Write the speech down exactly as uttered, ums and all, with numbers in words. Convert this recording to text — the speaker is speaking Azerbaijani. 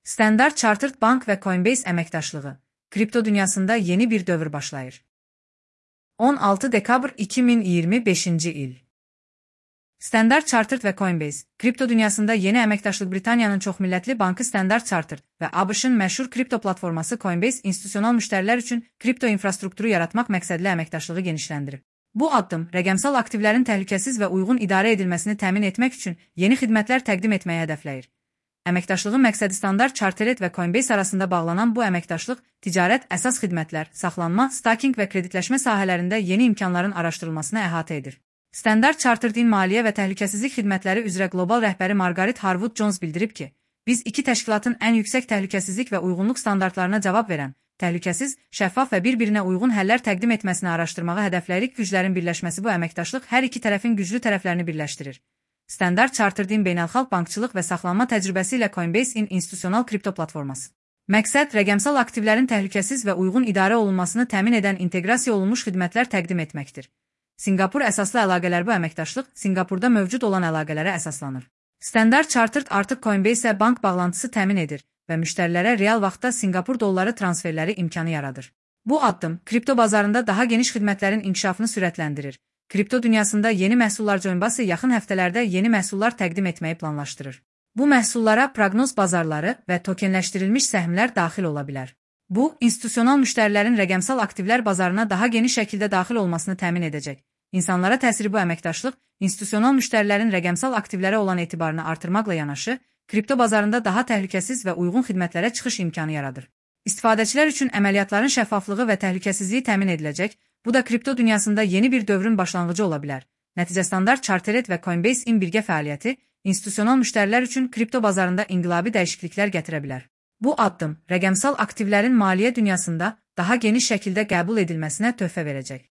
Standard Chartered Bank və Coinbase əməkdaşlığı, kripto dünyasında yeni bir dövr başlayır. on altı dekabr iki min iyirmi beşinci il. Standard Chartered və Coinbase, kripto dünyasında yeni əməkdaşlıq Britaniyanın çoxmillətli bankı Standard Chartered və ABŞ-ın məşhur kripto platforması Coinbase institusional müştərilər üçün kripto infrastrukturu yaratmaq məqsədli əməkdaşlığı genişləndirib. Bu addım rəqəmsal aktivlərin təhlükəsiz və uyğun idarə edilməsini təmin etmək üçün yeni xidmətlər təqdim etməyə hədəfləyir. Əməkdaşlığın məqsədi Standard Chartered və Coinbase arasında bağlanan bu əməkdaşlıq, ticarət, əsas xidmətlər, saxlanma, staking və kreditləşmə sahələrində yeni imkanların araşdırılmasını əhatə edir. Standard Chartered'in maliyyə və təhlükəsizlik xidmətləri üzrə qlobal rəhbəri Margaret Harwood-Jones bildirib ki, biz iki təşkilatın ən yüksək təhlükəsizlik və uyğunluq standartlarına cavab verən, təhlükəsiz, şəffaf və bir-birinə uyğun həllər təqdim etməsini araşdırmağa hədəfləyirik. Güclərin birləşməsi bu əməkdaşlıq hər iki tərəfin güclü tərəflərini birləşdirir. Standard Chartered'in beynəlxalq bankçılıq və saxlanma təcrübəsi ilə Coinbase-in institusional kripto platforması. Məqsəd rəqəmsal aktivlərin təhlükəsiz və uyğun idarə olunmasını təmin edən inteqrasiya olunmuş xidmətlər təqdim etməkdir. Sinqapur əsaslı əlaqələr Bu əməkdaşlıq Sinqapurda mövcud olan əlaqələrə əsaslanır. Standard Chartered artıq Coinbase-ə bank bağlantısı təmin edir və müştərilərə real vaxtda Sinqapur dolları transferləri imkanı yaradır. Bu addım kripto bazarında daha geniş xidmətlərin inkişafını sürətləndirir. Kripto dünyasında yeni məhsullar Coinbase yaxın həftələrdə yeni məhsullar təqdim etməyi planlaşdırır. Bu məhsullara proqnoz bazarları və tokenləşdirilmiş səhmlər daxil ola bilər. Bu, institusional müştərilərin rəqəmsal aktivlər bazarına daha geniş şəkildə daxil olmasını təmin edəcək. İnsanlara təsiri bu əməkdaşlıq, institusional müştərilərin rəqəmsal aktivlərə olan etibarını artırmaqla yanaşı, kripto bazarında daha təhlükəsiz və uyğun xidmətlərə çıxış imkanı yaradır. İstifadəçilər üçün əməliyyatların şəffaflığı və təhlükəsizliyi təmin ediləcək, bu da kripto dünyasında yeni bir dövrün başlanğıcı ola bilər. Nəticə Standard Chartered və Coinbase-in birgə fəaliyyəti, institusional müştərilər üçün kripto bazarında inqilabi dəyişikliklər gətirə bilər. Bu addım, rəqəmsal aktivlərin maliyyə dünyasında daha geniş şəkildə qəbul edilməsinə töhfə verəcək.